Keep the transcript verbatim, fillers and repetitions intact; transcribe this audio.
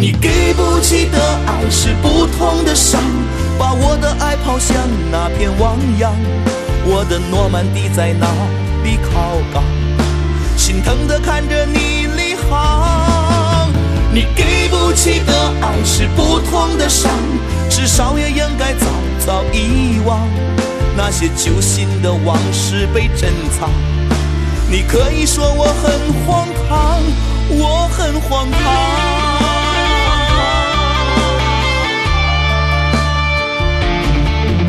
你给不起的爱是不同的伤，把我的爱抛向那片汪洋。我的诺曼底在哪里靠港？心疼地看着你离航。你给不起的爱是不同的伤，至少也应该早早遗忘。那些揪心的往事被珍藏，你可以说我很